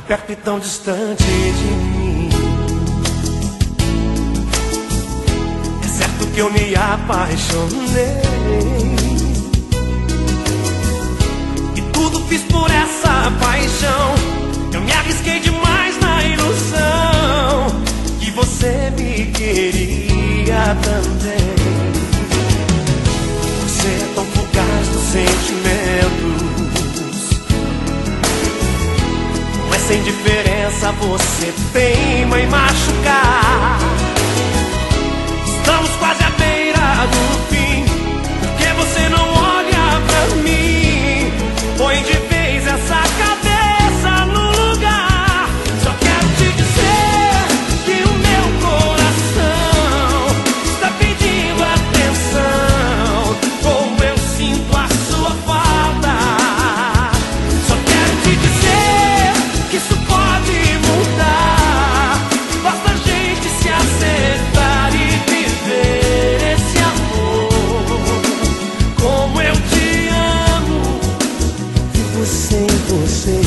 perto e tão distante de mim. É certo que eu me apaixonei e tudo fiz por essa paixão. Eu me arrisquei demais na ilusão que você me queria também. Você é tão fugaz dos sentimentos, não é sem diferença, você teima em machucar. Estamos quase à beira do fim, porque você não olha pra mim. Põe de vez essa cabeça no lugar. Só quero te dizer que o meu coração está pedindo atenção, como eu sinto a sua falta. Só quero te dizer que isso pode mudar. Basta a gente se acertar e viver esse amor como eu te amo, vivo sem você.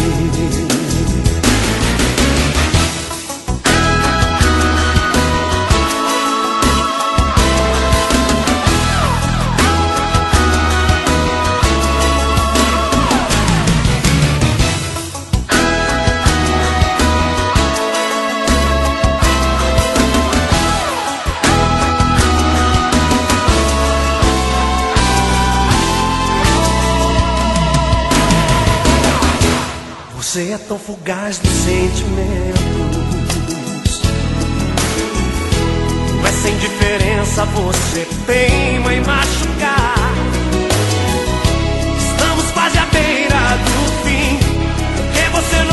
Você é tão fugaz dos sentimentos, não é sem diferença, você teima em machucar. Estamos quase à beira do fim, porque você